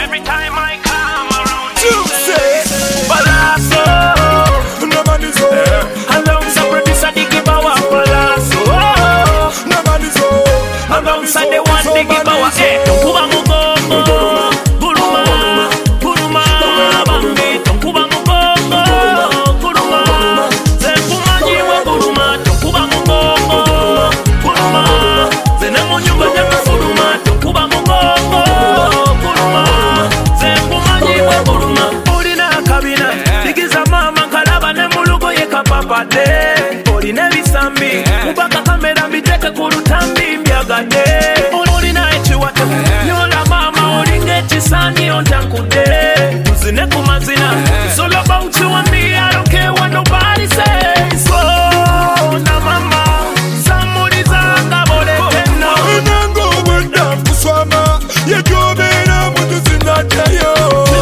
every time I come around. Palazzo, alongside producer Diggy Bauer. Palazzo, alongside the one Diggy Bauer. Tonkuba mugongo, guruma, guruma, bambi. Tonkuba mugongo, guruma, zekumanyiwe guruma. Tonkuba mugongo, guruma, zenemunyumba nyakafuruma. Tonkuba mugongo, guruma, zekumanyiwe guruma. Olina akabina, digiza mama kalaba ne mulugo yekapapade. Olina ebisambi, mubaka kamera mbiteke ku lutambi mbyagade. Olina ekiwata, nyola mama olinga ekisani ontankude. Tuzine ku mazina, it's all about you and me, I don't care what nobody says. Oh, na mama, samuliza ngabolekeno. Nango wenda kuswama, yejobera mutuzindateyo.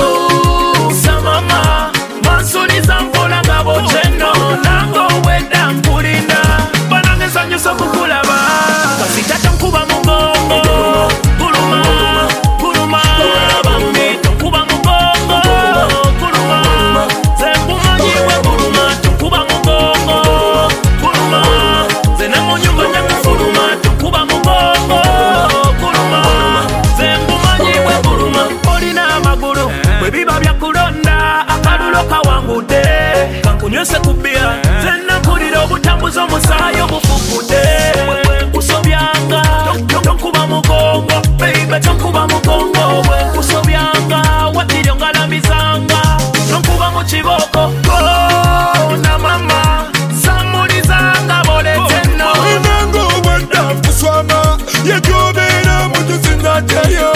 Sa mama, mansuliza mpola ngaboteno. Nango wenda nkulinda, bananeza nyuso kukulaba. Kasitata nkuba mugongo, guruma, guruma, bambi. Tonkuba mugongo, guruma, zekumanyiwe guruma. Tonkuba mugongo, guruma, zenemunyumba nyakafuruma. Tonkuba mugongo, guruma, zekumanyiwe guruma. Olina amagulu, bwe biba byakulonda, akalulo kawangude. Kankunywese kubira, zennakulira obutambuza omusaayi obufukude. Bwenkusobyanga, tonkuba mugongo, baby tonkuba mugongo. Bwenkusobyanga, watiryo ngalamizanga, tonkuba mu kiboko. Oh, na mama, samulizanga boleteno. Nango wenda kuswama, yejobera mutuzindateyo.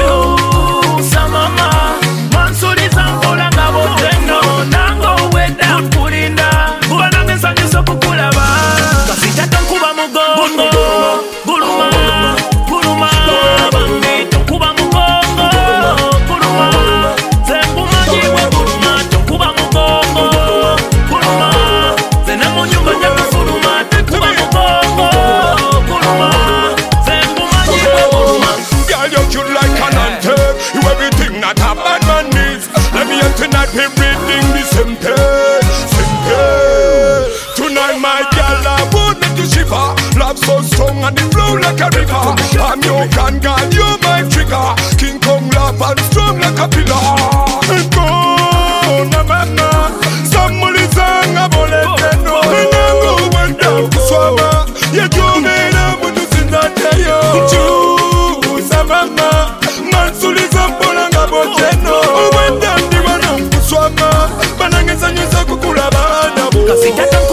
Sa mama, mansuliza mpola ngaboteno. Nango weda nkulinda, bananeza nyuso kukulaba. Kasitata nkuba mugongo, guruma, guruma, bambi. Tonkuba mugongo, guruma, zekumanyiwe guruma. Tonkuba mugongo, guruma, zenemunyumba nyakafuruma. Tonkuba mugongo, guruma, zekumanyiwe guruma. Girl, you cute like an anthem. You everything that a bad man needs. Let me hear tonight we reading the same page, same page. Tonight my girl, I would make you shiver. Love so strong and it flow like a river. I'm your gun, girl, you're my trigger. King Kong love and strong like a pillar. Go, na mama, somebody sang a boleteno. Nango wenda kuswama, yejobera mutuzindateyo. Sa mama, mansuliza mpola ngaboteno. Wenda ndiwana kuswama, banangeza nyuso kukulaba nabo. Kasitata